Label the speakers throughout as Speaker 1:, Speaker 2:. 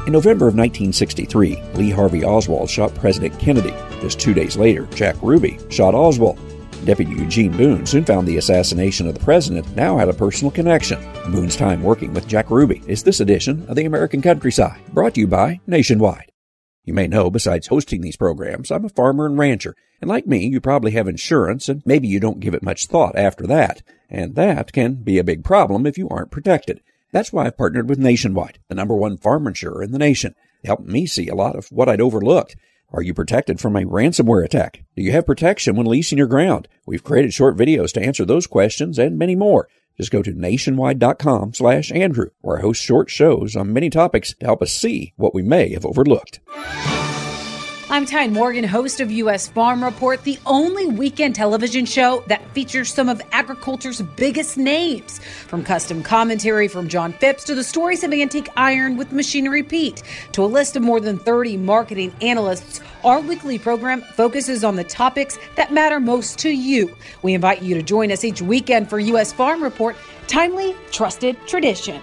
Speaker 1: In November of 1963, Lee Harvey Oswald shot President Kennedy. Just 2 days later, Jack Ruby shot Oswald. Deputy Eugene Boone soon found the assassination of the president now had a personal connection. Boone's time working with Jack Ruby is this edition of The American Countryside, brought to you by Nationwide. You may know, besides hosting these programs, I'm a farmer and rancher, and like me, you probably have insurance, and maybe you don't give it much thought after that, and that can be a big problem if you aren't protected. That's why I've partnered with Nationwide, the #1 farm insurer in the nation, helping me see a lot of what I'd overlooked. Are you protected from a ransomware attack? Do you have protection when leasing your ground? We've created short videos to answer those questions and many more. Just go to nationwide.com/Andrew, where I host short shows on many topics to help us see what we may have overlooked.
Speaker 2: I'm Tyne Morgan, host of U.S. Farm Report, the only weekend television show that features some of agriculture's biggest names. From custom commentary from John Phipps to the stories of Antique Iron with Machinery Pete to a list of more than 30 marketing analysts, our weekly program focuses on the topics that matter most to you. We invite you to join us each weekend for U.S. Farm Report, timely, trusted tradition.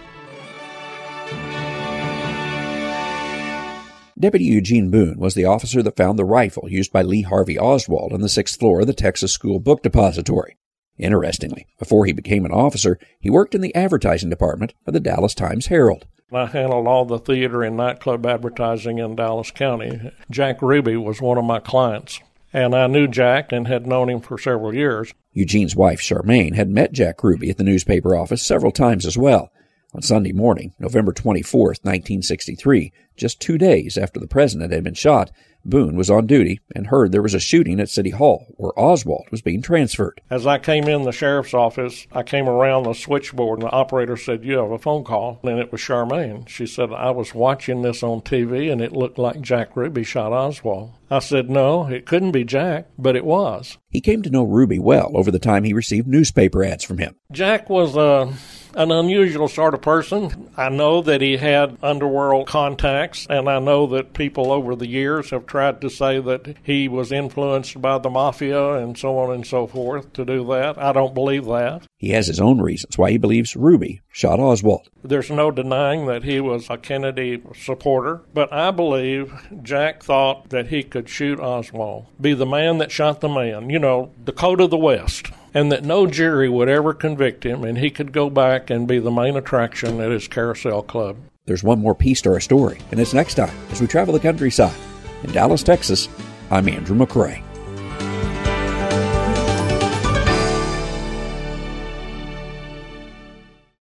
Speaker 1: Deputy Eugene Boone was the officer that found the rifle used by Lee Harvey Oswald on the 6th floor of the Texas School Book Depository. Interestingly, before he became an officer, he worked in the advertising department of the Dallas Times-Herald.
Speaker 3: I handled all the theater and nightclub advertising in Dallas County. Jack Ruby was one of my clients, and I knew Jack and had known him for several years.
Speaker 1: Eugene's wife, Charmaine, had met Jack Ruby at the newspaper office several times as well. On Sunday morning, November 24th, 1963, just 2 days after the president had been shot, Boone was on duty and heard there was a shooting at City Hall where Oswald was being transferred.
Speaker 3: As I came in the sheriff's office, I came around the switchboard and the operator said, "You have a phone call," and it was Charmaine. She said, "I was watching this on TV and it looked like Jack Ruby shot Oswald." I said, "No, it couldn't be Jack," but it was.
Speaker 1: He came to know Ruby well over the time he received newspaper ads from him.
Speaker 3: Jack was an unusual sort of person. I know that he had underworld contacts, and I know that people over the years have tried to say that he was influenced by the mafia and so on and so forth to do that. I don't believe that.
Speaker 1: He has his own reasons why he believes Ruby shot Oswald.
Speaker 3: There's no denying that he was a Kennedy supporter, but I believe Jack thought that he could shoot Oswald, be the man that shot the man, the code of the West, and that no jury would ever convict him, and he could go back and be the main attraction at his carousel club.
Speaker 1: There's one more piece to our story, and it's next time as we travel the countryside. In Dallas, Texas, I'm Andrew McCrae.